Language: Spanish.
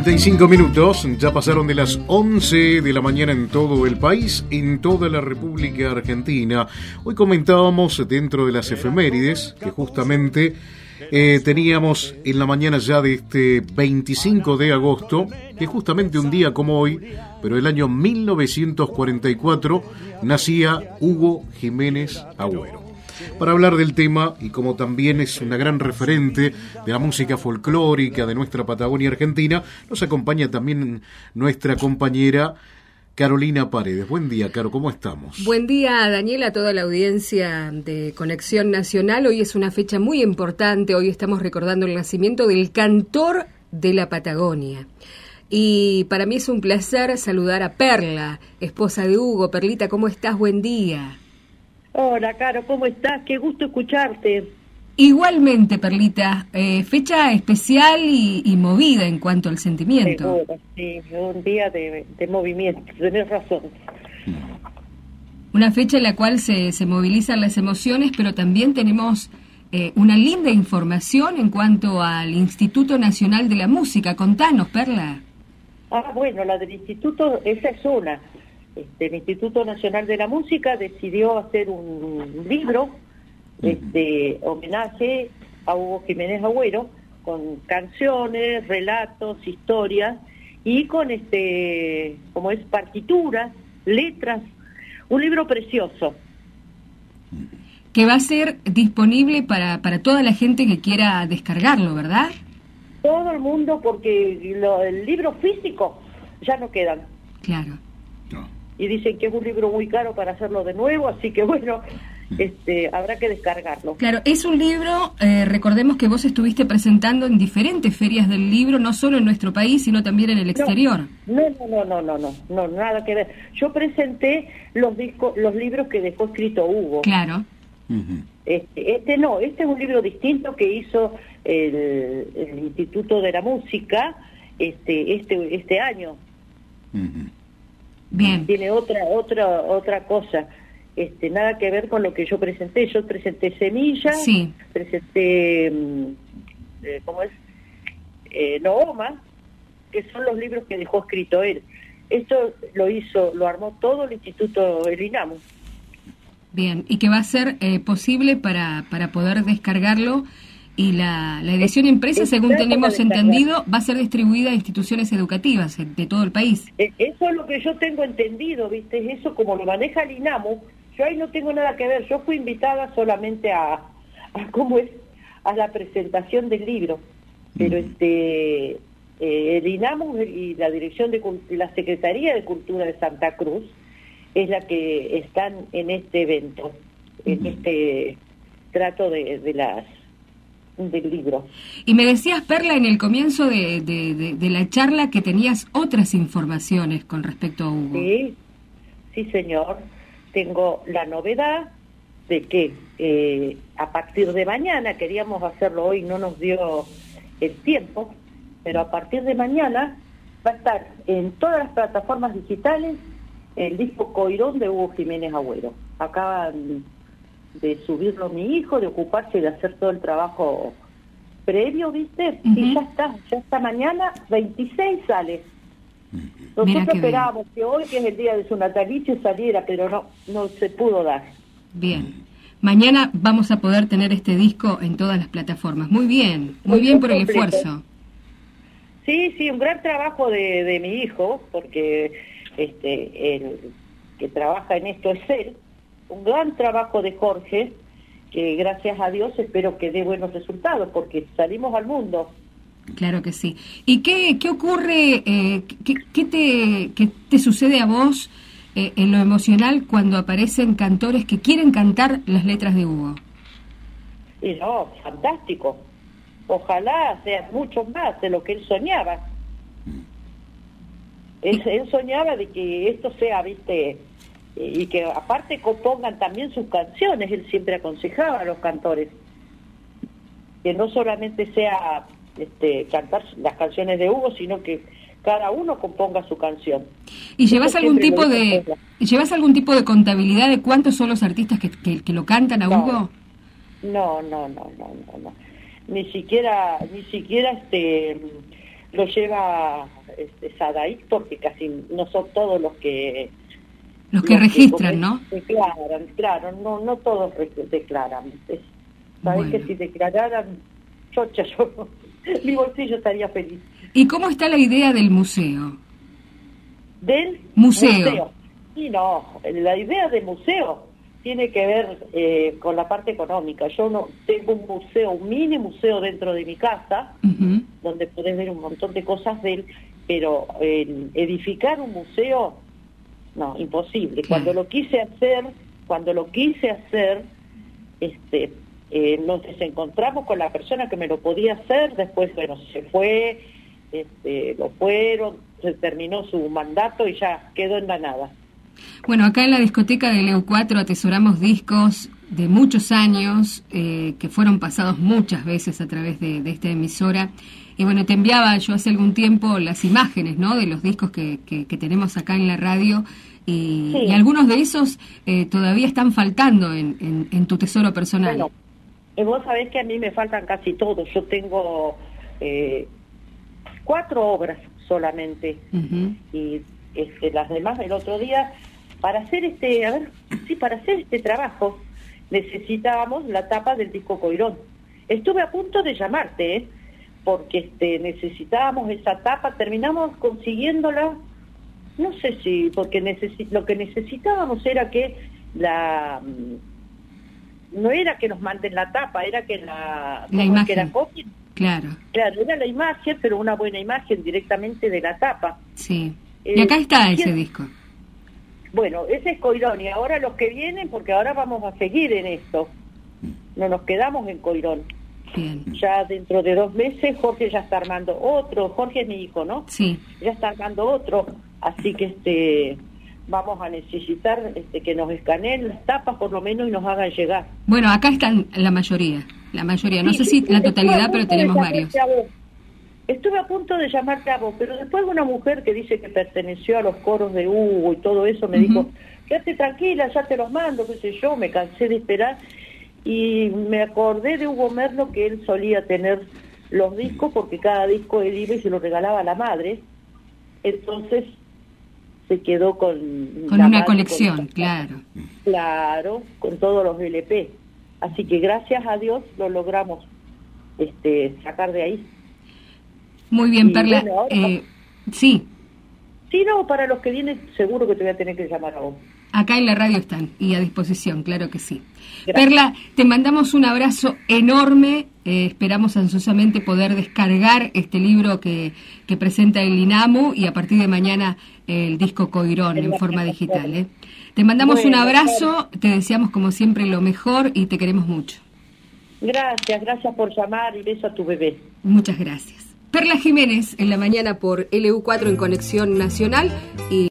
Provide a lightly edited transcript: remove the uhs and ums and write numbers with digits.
35 minutos, ya pasaron de las 11 de la mañana en todo el país, en toda la República Argentina. Hoy comentábamos dentro de las efemérides que justamente teníamos en la mañana ya de este 25 de agosto, que justamente un día como hoy, pero el año 1944, nacía Hugo Jiménez Agüero. Para hablar del tema, y como también es una gran referente de la música folclórica de nuestra Patagonia Argentina, nos acompaña también nuestra compañera Carolina Paredes. Buen día, Caro, ¿cómo estamos? Buen día, Daniela, a toda la audiencia de Conexión Nacional. Hoy es una fecha muy importante, hoy estamos recordando el nacimiento del cantor de la Patagonia. Y para mí es un placer saludar a Perla, esposa de Hugo. Perlita, ¿cómo estás? Buen día. Hola, Caro, ¿cómo estás? Qué gusto escucharte. Igualmente, Perlita, fecha especial y movida en cuanto al sentimiento. Seguro, sí, un día de movimiento, tenés razón. Una fecha en la cual se movilizan las emociones, pero también tenemos una linda información en cuanto al Instituto Nacional de la Música. Contanos, Perla. Bueno, la del Instituto, esa es una. El Instituto Nacional de la Música decidió hacer un libro, homenaje a Hugo Jiménez Agüero, con canciones, relatos, historias, y con como es partituras, letras, un libro precioso. Que va a ser disponible para toda la gente que quiera descargarlo, ¿verdad? Todo el mundo, porque el libro físico ya no quedan. Claro. Y dicen que es un libro muy caro para hacerlo de nuevo, así que bueno, habrá que descargarlo. Claro, es un libro, recordemos que vos estuviste presentando en diferentes ferias del libro, no solo en nuestro país, sino también en el exterior. No, nada que ver. Yo presenté los libros que dejó escrito Hugo. Claro. Este es un libro distinto que hizo el Instituto de la Música este año. Bien. Tiene otra cosa, nada que ver con lo que yo presenté. Yo presenté Semillas, sí. Presenté, Nooma, que son los libros que dejó escrito él. Esto lo armó todo el Instituto, el INAMU. Bien, y que va a ser posible para poder descargarlo. Y la edición impresa, según tenemos entendido, va a ser distribuida a instituciones educativas de todo el país. Eso es lo que yo tengo entendido, ¿viste? Eso como lo maneja el INAMU, yo ahí no tengo nada que ver. Yo fui invitada solamente a la presentación del libro. Pero el INAMU y la Dirección de la Secretaría de Cultura de Santa Cruz es la que están en este evento, en este trato del libro. Y me decías, Perla, en el comienzo de la charla que tenías otras informaciones con respecto a Hugo. Sí, señor. Tengo la novedad de que a partir de mañana, queríamos hacerlo hoy, no nos dio el tiempo, pero a partir de mañana va a estar en todas las plataformas digitales el disco Coirón de Hugo Jiménez Agüero. Acaban de subirlo mi hijo, de ocuparse de hacer todo el trabajo previo, ¿viste? Y ya está mañana, 26 sale. Nosotros esperábamos que hoy, que es el día de su natalicio, saliera, pero no se pudo dar. Bien. Mañana vamos a poder tener este disco en todas las plataformas. Muy bien por el esfuerzo. Sí, un gran trabajo de mi hijo, porque el que trabaja en esto es él. Un gran trabajo de Jorge, que gracias a Dios espero que dé buenos resultados, porque salimos al mundo. Claro que sí. ¿Y qué ocurre, qué te sucede a vos en lo emocional cuando aparecen cantores que quieren cantar las letras de Hugo? Y fantástico. Ojalá sean muchos más de lo que él soñaba. Él soñaba de que esto sea, ¿viste? Y que aparte compongan también sus canciones. Él siempre aconsejaba a los cantores que no solamente sea cantar las canciones de Hugo, sino que cada uno componga su canción. ¿Y llevas algún tipo de contabilidad de cuántos son los artistas que lo cantan a Hugo? No. Ni siquiera lo lleva SADAIC, porque casi no son todos los que registran, ¿no? Declaran, claro, no todos declaran. Sabes que si declararan, mi bolsillo estaría feliz. ¿Y cómo está la idea del museo? ¿Del museo? Y no, la idea del museo tiene que ver con la parte económica. Yo no tengo un museo, un mini museo dentro de mi casa, donde podés ver un montón de cosas de él, pero edificar un museo, no, imposible. Cuando lo quise hacer, nos desencontramos con la persona que me lo podía hacer. Después, bueno, se fue, lo fueron, se terminó su mandato y ya quedó en la nada. Bueno, acá en la discoteca del EU4 atesoramos discos de muchos años que fueron pasados muchas veces a través de esta emisora. Y bueno, te enviaba yo hace algún tiempo las imágenes, ¿no?, de los discos que tenemos acá en la radio. Y algunos de esos todavía están faltando en tu tesoro personal. Bueno, vos sabés que a mí me faltan casi todos. Yo tengo 4 obras solamente. Y las demás, el otro día, para hacer este trabajo necesitábamos la tapa del disco Coirón. Estuve a punto de llamarte, porque necesitábamos esa tapa, terminamos consiguiéndola. No sé si, porque lo que necesitábamos era que no era que nos manden la tapa, era que la imagen. Que la copien. Claro, era la imagen, pero una buena imagen directamente de la tapa. Sí. Y acá está ese disco. Bueno, ese es Coirón, y ahora los que vienen, porque ahora vamos a seguir en esto. No nos quedamos en Coirón. Bien. Ya dentro de 2 meses Jorge ya está armando otro. Jorge es mi hijo, ¿no? Sí. Ya está armando otro. Así que vamos a necesitar que nos escaneen las tapas por lo menos y nos hagan llegar. Bueno, acá están la mayoría. No sé si la totalidad, pero tenemos varios. Estuve a punto de llamarte a vos, pero después una mujer que dice que perteneció a los coros de Hugo y todo eso me dijo, quédate tranquila, ya te los mando, qué sé yo. Me cansé de esperar y me acordé de Hugo Merlo, que él solía tener los discos, porque cada disco él iba y se lo regalaba a la madre. Entonces se quedó con una colección, claro, con todos los LP. Así que gracias a Dios lo logramos sacar de ahí. Muy bien, y Perla. Bueno, ahora, sí. Sí, no, para los que vienen seguro que te voy a tener que llamar a vos. Acá en la radio están y a disposición, claro que sí. Gracias. Perla, te mandamos un abrazo enorme. Esperamos ansiosamente poder descargar este libro que presenta el INAMU y a partir de mañana el disco Coirón en forma digital. Te mandamos un abrazo, te deseamos como siempre lo mejor y te queremos mucho. Gracias por llamar y beso a tu bebé. Muchas gracias. Perla Jiménez en la mañana por LU4 en Conexión Nacional y